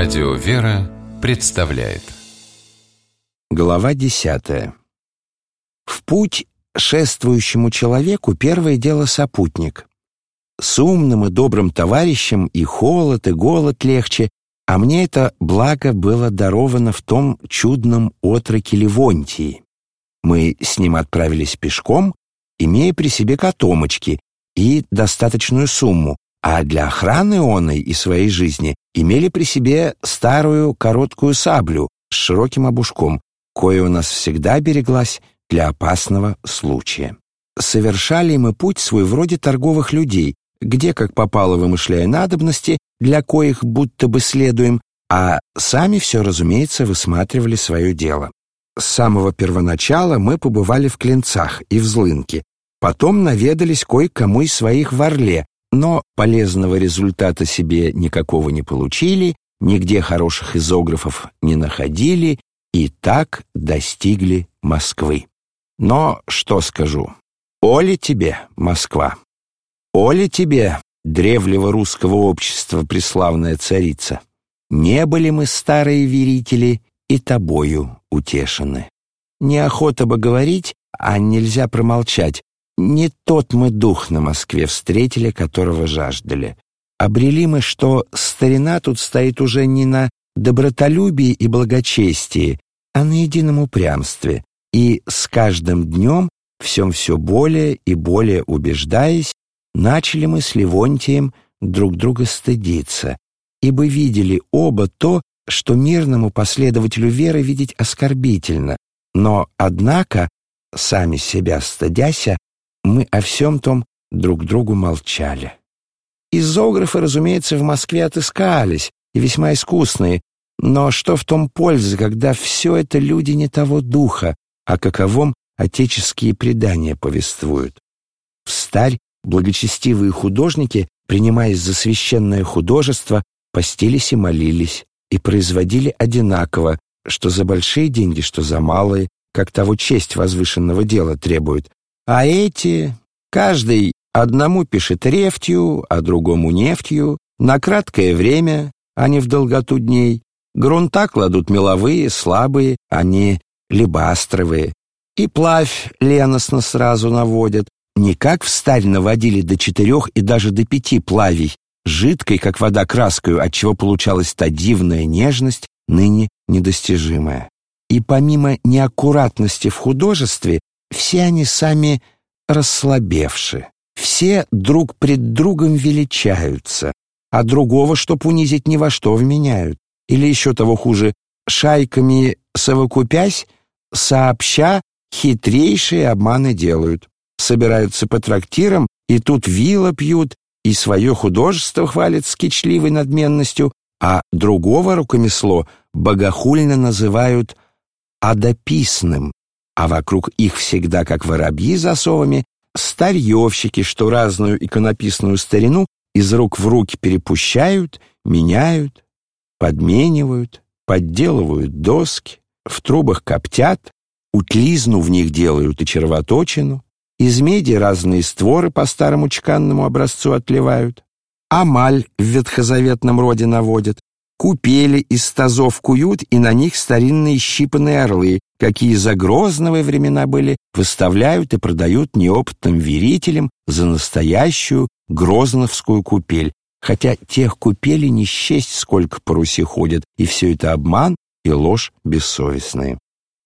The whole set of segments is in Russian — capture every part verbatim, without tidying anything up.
Радио «Вера» представляет. Глава десятая. В путь шествующему человеку первое дело сопутник. С умным и добрым товарищем и холод, и голод легче, а мне это благо было даровано в том чудном отроке Ливонтии. Мы с ним отправились пешком, имея при себе котомочки и достаточную сумму, а для охраны оной и своей жизни имели при себе старую короткую саблю с широким обушком, кое у нас всегда береглась для опасного случая. Совершали мы путь свой вроде торговых людей, где, как попало, вымышляя надобности, для коих будто бы следуем, а сами все, разумеется, высматривали свое дело. С самого первоначала мы побывали в Клинцах и в Злынке, потом наведались кое-кому из своих в Орле, но полезного результата себе никакого не получили, нигде хороших изографов не находили и так достигли Москвы. Но что скажу? Оле тебе, Москва! Оле тебе, древнего русского общества преславная царица! Не были мы, старые верители, и тобою утешены. Неохота бы говорить, а нельзя промолчать. Не тот мы дух на Москве встретили, которого жаждали. Обрели мы, что старина тут стоит уже не на добротолюбии и благочестии, а на едином упрямстве, и с каждым днем, всем все более и более убеждаясь, начали мы с Ливонтием друг друга стыдиться, ибо видели оба то, что мирному последователю веры видеть оскорбительно, но, однако, сами себя стыдяся, мы о всем том друг другу молчали. Изографы, разумеется, в Москве отыскались, и весьма искусные, но что в том пользы, когда все это люди не того духа, о каковом отеческие предания повествуют? Встарь благочестивые художники, принимаясь за священное художество, постились и молились, и производили одинаково, что за большие деньги, что за малые, как того честь возвышенного дела требует. А эти, каждый одному пишет рефтью, а другому нефтью, на краткое время, а не в долготу дней. Грунта кладут меловые, слабые, а не либастровые. И плавь леностно сразу наводят. Не как встарь наводили до четырех и даже до пяти плавий, жидкой, как вода, краскою, отчего получалась та дивная нежность, ныне недостижимая. И помимо неаккуратности в художестве, все они сами расслабевши, все друг пред другом величаются, а другого, чтоб унизить, ни во что вменяют. Или еще того хуже, шайками совокупясь, сообща хитрейшие обманы делают. Собираются по трактирам, и тут вило пьют, и свое художество хвалят с кичливой надменностью, а другого рукомесло богохульно называют «адописным», а вокруг их всегда, как воробьи за совами, старьевщики, что разную иконописную старину из рук в руки перепущают, меняют, подменивают, подделывают доски, в трубах коптят, утлизну в них делают и червоточину, из меди разные створы по старому чеканному образцу отливают, амаль в ветхозаветном роде наводят, купели из тазов куют, и на них старинные щипанные орлы, какие за Грозного времена были, выставляют и продают неопытным верителям за настоящую грозновскую купель, хотя тех купелей не счесть, сколько по Руси ходят, и все это обман и ложь бессовестные.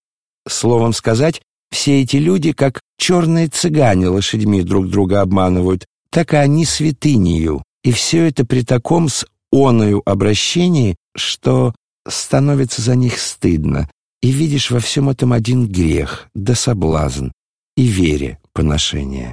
Словом сказать, все эти люди, как черные цыгане лошадьми друг друга обманывают, так и они святынею, и все это при таком с оною обращении, что становится за них стыдно, и видишь во всем этом один грех, да соблазн, и вере поношение.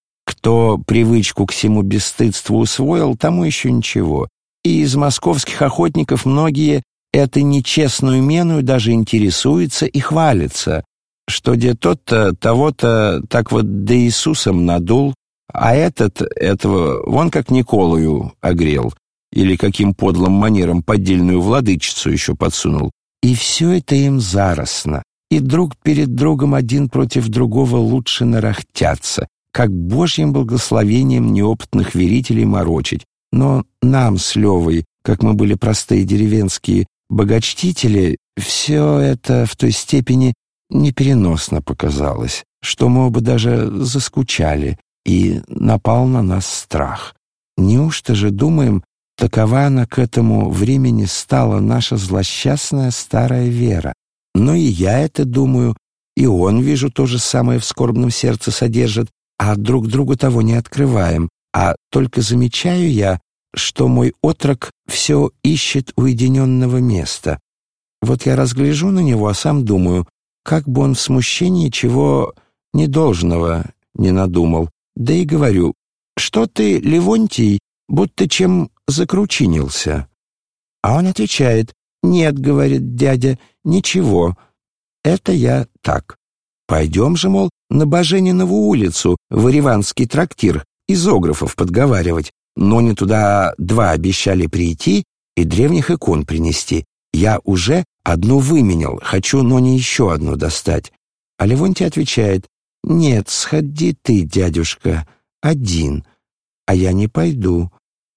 Кто привычку к всему бесстыдству усвоил, тому еще ничего, и из московских охотников многие этой нечестную меною даже интересуются и хвалятся, что где тот-то того-то так вот да Иисусом надул, а этот этого вон как Николаю огрел, или каким подлым манером поддельную владычицу еще подсунул. И все это им заростно, и друг перед другом один против другого лучше нарохтятся, как Божьим благословением неопытных верителей морочить. Но нам с Левой как мы были простые деревенские богачтители, все это в той степени непереносно показалось, что мы оба даже заскучали, и напал на нас страх. Неужто же, думаем, такова она к этому времени стала наша злосчастная старая Вера? Но и я это думаю, и он, вижу, то же самое в скорбном сердце содержит, а друг другу того не открываем, а только замечаю я, что мой отрок все ищет уединенного места. Вот я разгляжу на него, а сам думаю, как бы он в смущении чего недолжного не надумал. Да и говорю, что ты, Левонтий, будто чем закручинился? А он отвечает, нет, говорит дядя, ничего, это я так. Пойдем же, мол, на Баженинову улицу, в Ириванский трактир, изографов подговаривать. Но не туда два обещали прийти и древних икон принести. Я уже одну выменял, хочу, но не еще одну достать. А Левонтий отвечает, нет, сходи ты, дядюшка, один, а я не пойду.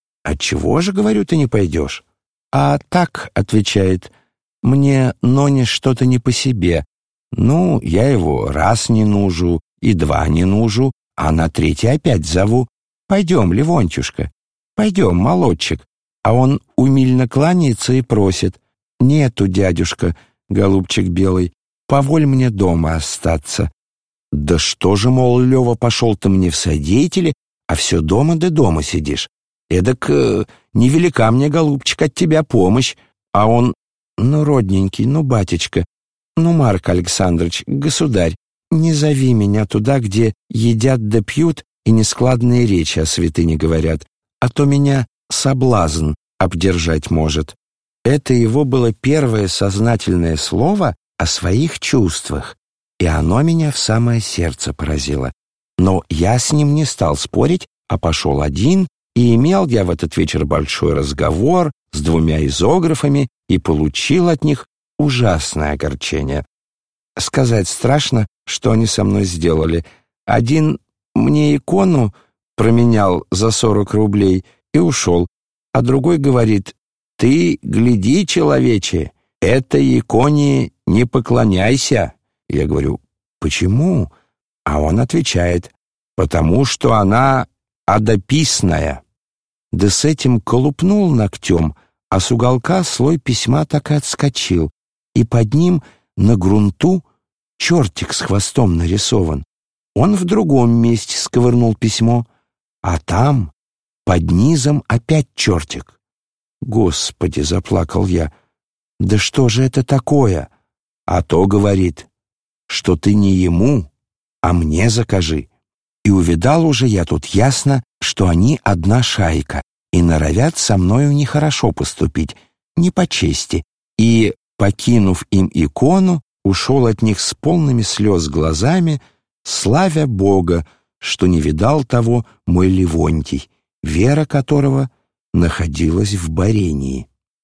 Отчего же, говорю, ты не пойдешь? А так, отвечает, мне Ноне что-то не по себе. Ну, я его раз не нужу и два не нужу, а на третий опять зову. Пойдем, Левонтюшка, пойдем, молодчик. А он умильно кланяется и просит. Нету, дядюшка, голубчик белый, поволь мне дома остаться. Да что же, мол, Лева, пошел-то мне в содеятели, а все дома да дома сидишь. Эдак э, невелика мне, голубчик, от тебя помощь. А он, ну, родненький, ну, батечка, ну, Марк Александрович, государь, не зови меня туда, где едят да пьют и нескладные речи о святыне говорят, а то меня соблазн обдержать может. Это его было первое сознательное слово о своих чувствах, и оно меня в самое сердце поразило. Но я с ним не стал спорить, а пошел один, и имел я в этот вечер большой разговор с двумя изографами и получил от них ужасное огорчение. Сказать страшно, что они со мной сделали. Один мне икону променял за сорок рублей и ушел, а другой говорит, «Ты гляди, человече, этой иконе не поклоняйся». Я говорю, «Почему?» А он отвечает, «Потому что она одописная». Да с этим колупнул ногтем, а с уголка слой письма так и отскочил, и под ним на грунту чертик с хвостом нарисован. Он в другом месте сковырнул письмо, а там под низом опять чертик. «Господи!» — заплакал я. «Да что же это такое?» А то говорит, что ты не ему, а мне закажи. И увидал уже я тут ясно, что они одна шайка, и норовят со мною нехорошо поступить, не по чести, и, покинув им икону, ушел от них с полными слез глазами, славя Бога, что не видал того мой Левонтий, вера которого находилась в Барении.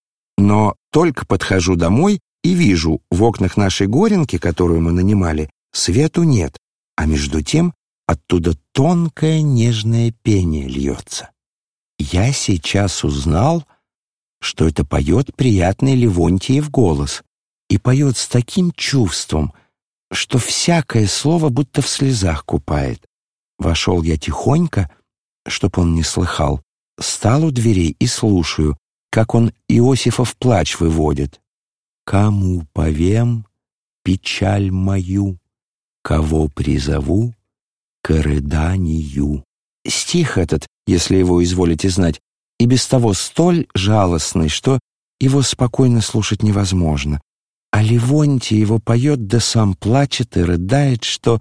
Но только подхожу домой и вижу, в окнах нашей горенки, которую мы нанимали, свету нет, а между тем оттуда тонкое нежное пение льется. Я сейчас узнал, что это поет приятный Левонтиев голос, и поет с таким чувством, что всякое слово будто в слезах купает. Вошел я тихонько, чтоб он не слыхал, стал у дверей и слушаю, как он Иосифов плач выводит. «Кому повем печаль мою, кого призову к рыданию». Стих этот, если его изволите знать, и без того столь жалостный, что его спокойно слушать невозможно. А Левонтий его поет, да сам плачет и рыдает, что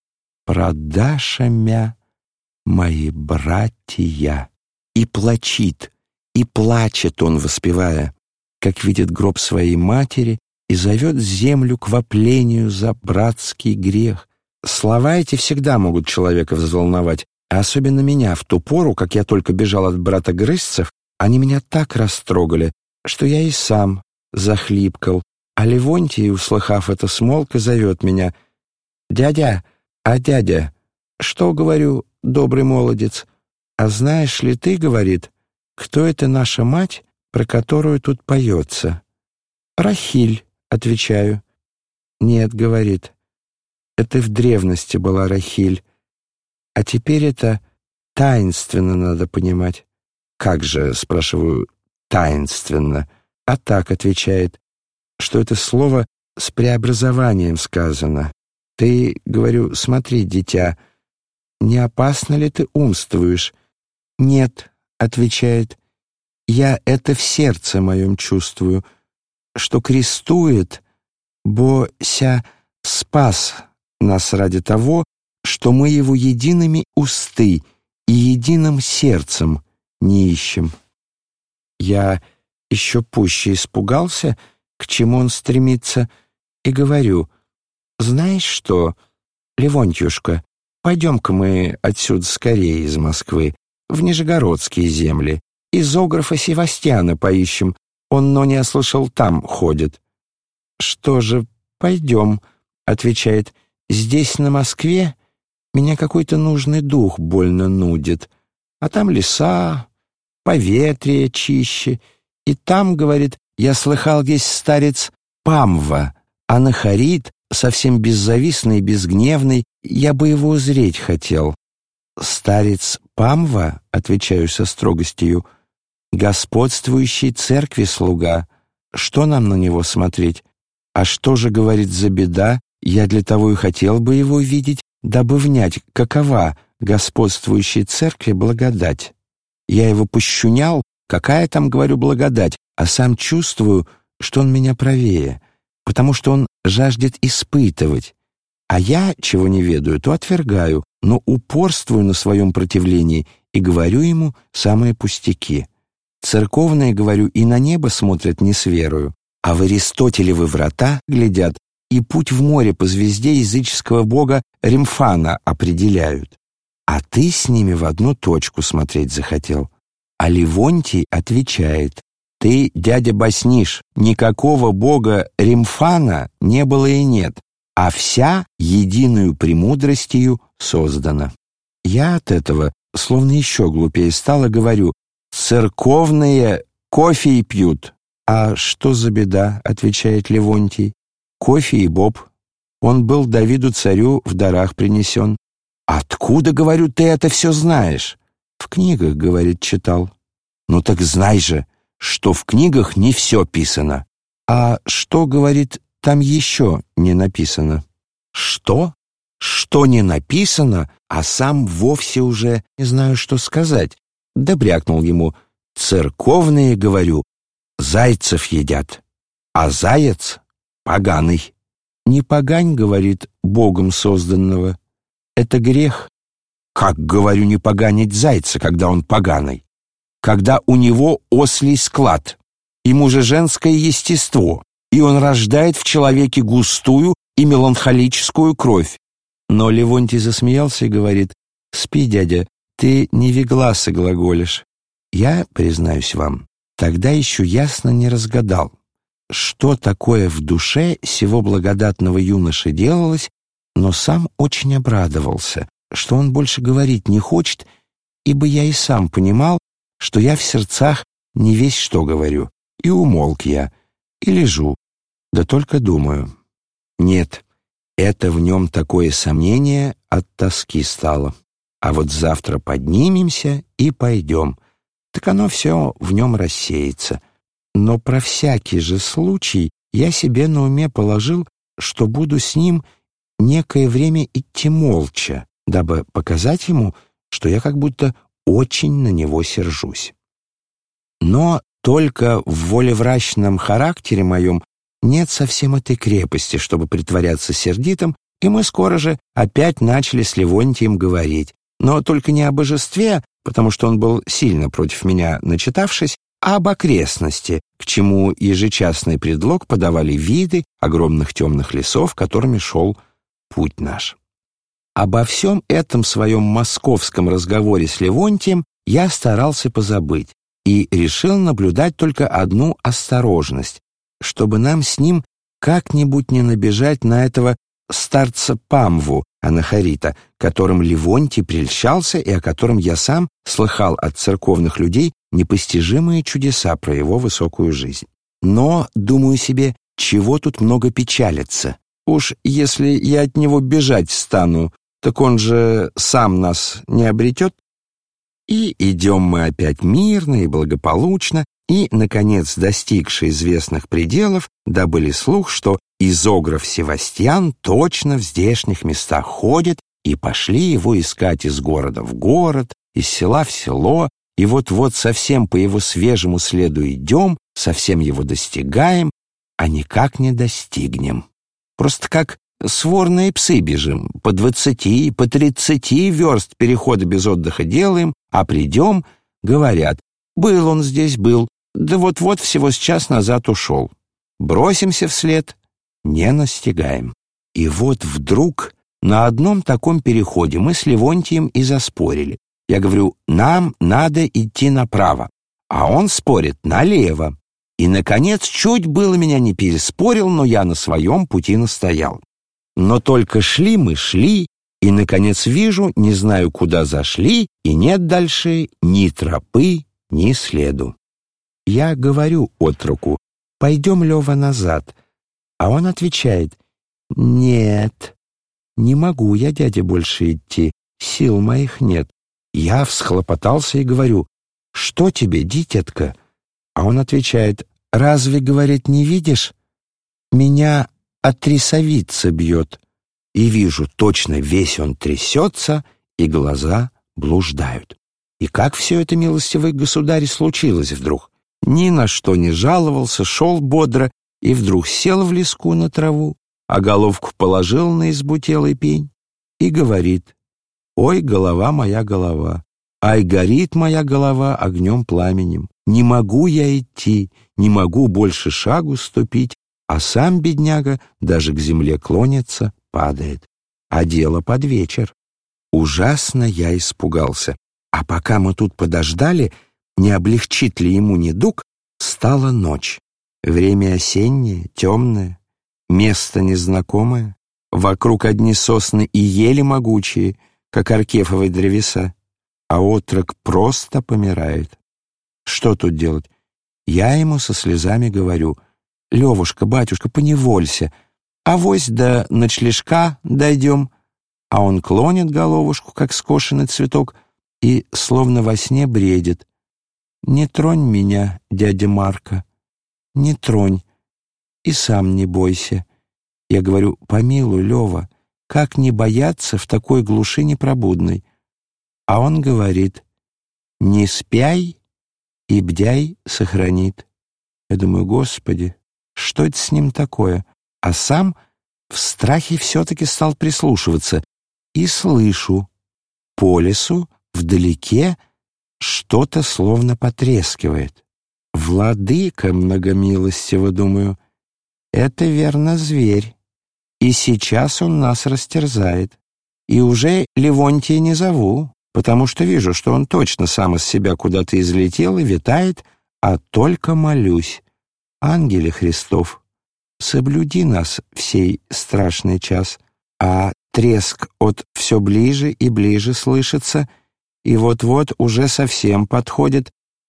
«Продаша мя, мои братья». И плачит, и плачет он, воспевая, как видит гроб своей матери, и зовет землю к воплению за братский грех. Слова эти всегда могут человека взволновать, а особенно меня в ту пору, как я только бежал от брата-грызцев, они меня так растрогали, что я и сам захлипкал, а Левонтий, услыхав это, смолк и зовет меня. «Дядя, а дядя, что, говорю, добрый молодец, а знаешь ли ты, — говорит, — кто это наша мать про которую тут поется. «Рахиль», — отвечаю. «Нет», — говорит, — «это в древности была Рахиль, а теперь это таинственно надо понимать». «Как же?» — спрашиваю, «таинственно». А так отвечает, что это слово с преобразованием сказано. «Ты, — говорю, — смотри, дитя, не опасно ли ты умствуешь?» «Нет», — отвечает, — «я это в сердце моем чувствую, что крестует, бо ся спас нас ради того, что мы его едиными усты и единым сердцем не ищем». Я еще пуще испугался, к чему он стремится, и говорю, «Знаешь что, Левонтьюшка, пойдем-ка мы отсюда скорее из Москвы, в Нижегородские земли, изографа Севастьяна поищем, он, но не ослышал, там ходит». «Что же, пойдем», — отвечает, «здесь, на Москве, меня какой-то нужный дух больно нудит, а там леса, поветрие чище, и там, — говорит, — я слыхал, есть старец Памва, анахарит, совсем беззавистный и безгневный, я бы его узреть хотел». «Старец Памва, — отвечаю со строгостью, — господствующей церкви слуга, что нам на него смотреть? А что же, — говорит, — за беда, я для того и хотел бы его видеть, дабы внять, какова господствующей церкви благодать. Я его пощунял, какая там, говорю, благодать, а сам чувствую, что он меня правее, потому что он жаждет испытывать, а я, чего не ведаю, то отвергаю, но упорствую на своем противлении и говорю ему самые пустяки. Церковные, говорю, и на небо смотрят не с верою, а в Аристотелевы врата глядят и путь в море по звезде языческого бога Римфана определяют. А ты с ними в одну точку смотреть захотел. А Левонтий отвечает, ты, дядя, баснишь, никакого бога Римфана не было и нет, а вся единую премудростью создана. Я от этого, словно еще глупее стало, говорю, церковные кофе и пьют. А что за беда, отвечает Левонтий, кофе и боб. Он был Давиду царю в дарах принесен. Откуда, говорю, ты это все знаешь? В книгах, говорит, читал. Ну так знай же, что в книгах не все писано. А что, говорит, там еще не написано? Что? Что не написано, а сам вовсе уже не знаю, что сказать. Да брякнул ему, церковные, говорю, зайцев едят, а заяц поганый. Не погань, говорит, Богом созданного. Это грех. Как, говорю, не поганить зайца, когда он поганый? Когда у него ослий склад, ему же женское естество, и он рождает в человеке густую и меланхолическую кровь. Но Левонтий засмеялся и говорит, спи, дядя, ты невегласно глаголишь. Я, признаюсь вам, тогда еще ясно не разгадал, что такое в душе сего благодатного юноши делалось, но сам очень обрадовался, что он больше говорить не хочет, ибо я и сам понимал, что я в сердцах не весь что говорю, и умолк я, и лежу, да только думаю. Нет, это в нем такое сомнение от тоски стало. А вот завтра поднимемся и пойдем, так оно все в нем рассеется. Но про всякий же случай я себе на уме положил, что буду с ним некое время идти молча, дабы показать ему, что я как будто очень на него сержусь. Но только в волеврачном характере моем нет совсем этой крепости, чтобы притворяться сердитым, и мы скоро же опять начали с Левонтием говорить, но только не о божестве, потому что он был сильно против меня начитавшись, а об окрестности, к чему ежечасный предлог подавали виды огромных темных лесов, которыми шел путь наш. Обо всем этом своем московском разговоре с Левонтием я старался позабыть и решил наблюдать только одну осторожность, чтобы нам с ним как-нибудь не набежать на этого старца Памву Анахарита, которым Левонтий прельщался и о котором я сам слыхал от церковных людей непостижимые чудеса про его высокую жизнь. Но, думаю себе, чего тут много печалиться? Уж если я от него бежать стану, так он же сам нас не обретет. И идем мы опять мирно и благополучно, и, наконец, достигши известных пределов, добыли слух, что изограф Севастьян точно в здешних местах ходит, и пошли его искать из города в город, из села в село, и вот-вот совсем по его свежему следу идем, совсем его достигаем, а никак не достигнем. Просто как сворные псы бежим, по двадцати, по тридцати верст перехода без отдыха делаем, а придем, говорят, был он здесь, был, да вот-вот всего с час назад ушел. Бросимся вслед, не настигаем. И вот вдруг на одном таком переходе мы с Левонтием и заспорили. Я говорю, нам надо идти направо, а он спорит налево. И, наконец, чуть было меня не переспорил, но я на своем пути настоял. Но только шли мы, шли, и, наконец, вижу, не знаю, куда зашли, и нет дальше ни тропы, ни следу. Я говорю отроку, пойдем, Лева, назад. А он отвечает, нет, не могу я, дядя, больше идти, сил моих нет. Я всхлопотался и говорю, что тебе, дитятка? А он отвечает, разве, говорит, не видишь? Меня от трясовица бьет. И вижу, точно весь он трясется, и глаза блуждают. И как все это, милостивый государь, случилось вдруг? Ни на что не жаловался, шел бодро, и вдруг сел в леску на траву, а головку положил на избутелый пень и говорит, «Ой, голова моя голова, ай, горит моя голова огнем пламенем, не могу я идти, не могу больше шагу ступить, а сам, бедняга, даже к земле клонится, падает. А дело под вечер». Ужасно я испугался. А пока мы тут подождали, не облегчит ли ему недуг, стала ночь. Время осеннее, темное, место незнакомое, вокруг одни сосны и ели могучие, как оркефовые древеса, а отрок просто помирает. Что тут делать? Я ему со слезами говорю, «Левушка, батюшка, поневолься, авось до ночлежка дойдем». А он клонит головушку, как скошенный цветок, и словно во сне бредит. «Не тронь меня, дядя Марко, не тронь, и сам не бойся». Я говорю, «Помилуй, Лева, как не бояться в такой глуши непробудной?» А он говорит, «Не спяй, и бдяй сохранит». Я думаю, Господи, что это с ним такое? А сам в страхе все-таки стал прислушиваться. И слышу, по лесу, вдалеке, что-то словно потрескивает. Владыка многомилостиво, думаю, это верно зверь, и сейчас он нас растерзает. И уже Левонтия не зову, потому что вижу, что он точно сам из себя куда-то излетел и витает, а только молюсь. Ангеле Христов, соблюди нас в сей страшный час, а треск от все ближе и ближе слышится, и вот-вот уже совсем подходит.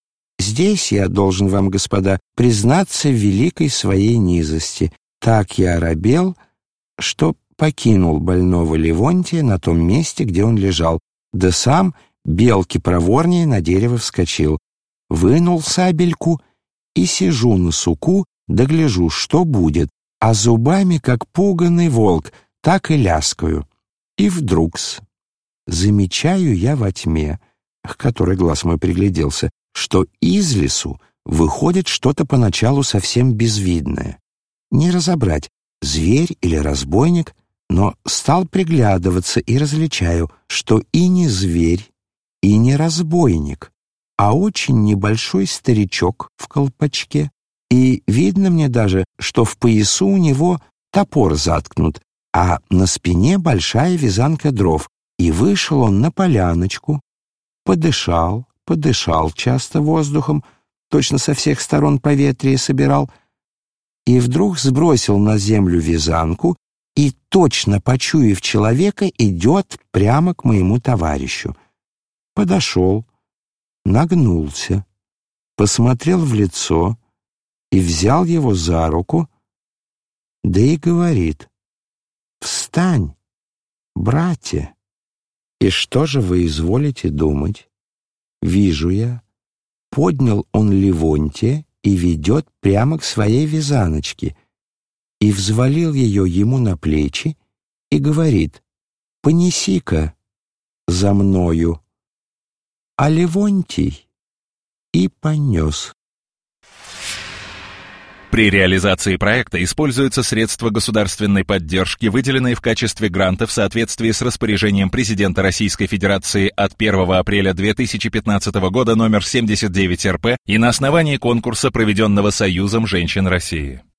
Здесь я должен вам, господа, признаться в великой своей низости. Так я оробел, что покинул больного Левонтия на том месте, где он лежал, да сам белки проворнее на дерево вскочил, вынул сабельку и сижу на суку, да гляжу, что будет, а зубами, как пуганый волк, так и ляскаю. И вдруг-с, замечаю я во тьме, к которой глаз мой пригляделся, что из лесу выходит что-то поначалу совсем безвидное. Не разобрать, зверь или разбойник, но стал приглядываться и различаю, что и не зверь, и не разбойник, а очень небольшой старичок в колпачке. И видно мне даже, что в поясу у него топор заткнут, а на спине большая вязанка дров, и вышел он на поляночку, подышал, подышал часто воздухом, точно со всех сторон поветрие собирал, и вдруг сбросил на землю вязанку и, точно почуяв человека, идет прямо к моему товарищу. Подошел, нагнулся, посмотрел в лицо и взял его за руку, да и говорит: «Встань, братья!» И что же вы изволите думать? Вижу я, поднял он Левонтия и ведет прямо к своей вязаночке, и взвалил ее ему на плечи и говорит: «Понеси-ка за мною». А Левонтий и понес. При реализации проекта используются средства государственной поддержки, выделенные в качестве гранта в соответствии с распоряжением президента Российской Федерации от первого апреля две тысячи пятнадцатого года номер семьдесят девять эр пэ и на основании конкурса, проведенного Союзом женщин России.